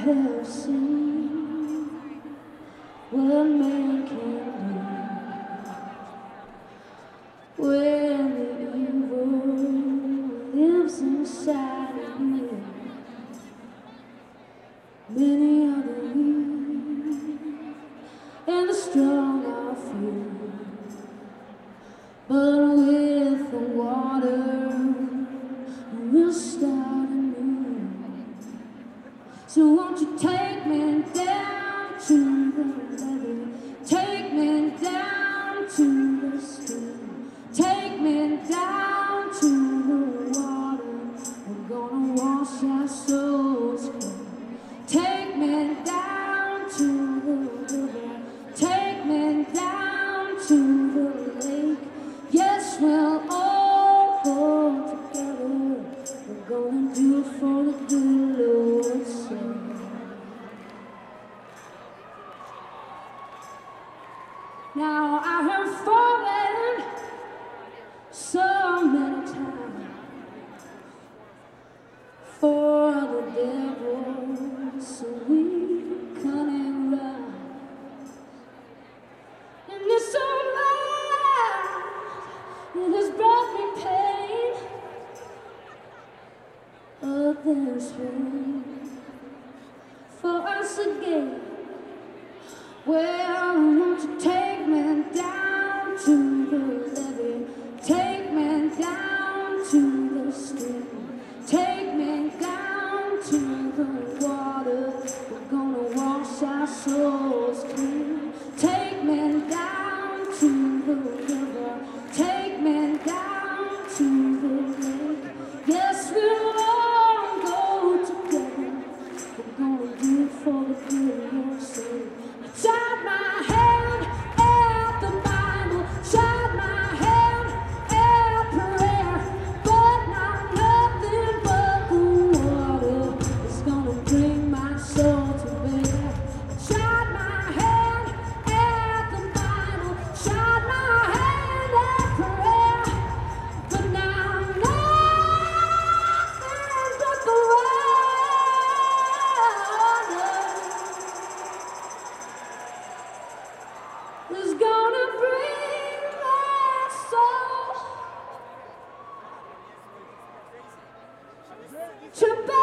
have seen what man can do when the evil lives inside of me. Many are the weak and the strong I feel, but with the water we'll start anew. So won't you take me down to the levee, take me down to the stream, take me down to the water. We're gonna wash our souls clean. Take me down to the river, take me down to the lake. Yes, we'll all go together. We're gonna do it for the good Lord's sake. Now I have fallen so many times for the devil's sweet cunning ride, and this old life, it has brought me pain. But there's hope for us again. Well, won't you take me down to the levee, take me down to the stream, take me down to the water. We're gonna wash our souls clean. Take me down to the river, take me down to the lake. Yes, we'll all go together. We're gonna do it for the good of your sake. I tried my hand at the Bible, tried my hand at prayer, but not nothing but the water is gonna bring my soul to bear. I tried my hand at the Bible, tried my hand at prayer, but now nothing but the water is gonna bring my soul to bear.